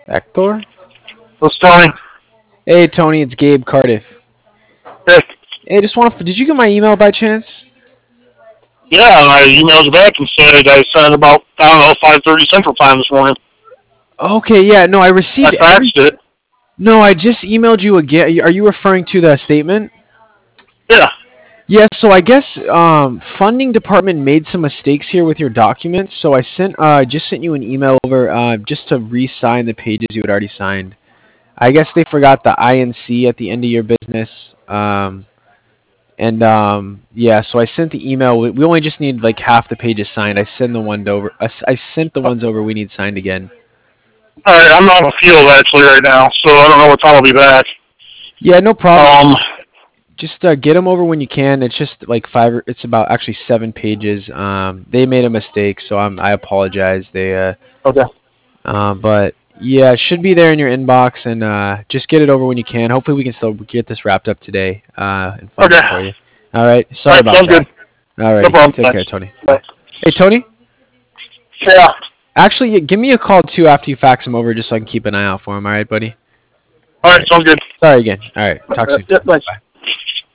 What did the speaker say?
Hector? What's Tony? Hey, Tony, it's Gabe Cardiff. Hey. Hey, did you get my email by chance? Yeah, and I emailed you back and said I sent it about, I don't know, 5:30 Central Time this morning. Okay, yeah, no, I I received every. faxed it. No, I just emailed you again. Are you referring to the statement? Yeah. Yes, so I guess funding department made some mistakes here with your documents. So I just sent you an email over just to re-sign the pages you had already signed. I guess they forgot the INC at the end of your business. Yeah, so I sent the email. We only just need like half the pages signed. I sent the ones over we need signed again. Alright, I'm on the field actually right now, so I don't know what time I'll be back. Yeah, no problem. Um, Just get them over when you can. It's just like five. It's about actually 7 pages. They made a mistake, so I apologize. okay. But yeah, it should be there in your inbox, and just get it over when you can. Hopefully, we can still get this wrapped up today and fund Okay. it for you. All right. Sorry Alright, about sounds good. that. No Alrighty. problem. Take care, Thanks. Tony. Bye. Bye. Hey, Tony. Yeah. Actually, give me a call too after you fax them over, just so I can keep an eye out for them. All right, buddy. All Alright, right. sounds good. Sorry again. All right. Talk soon. Yeah, thanks. Bye.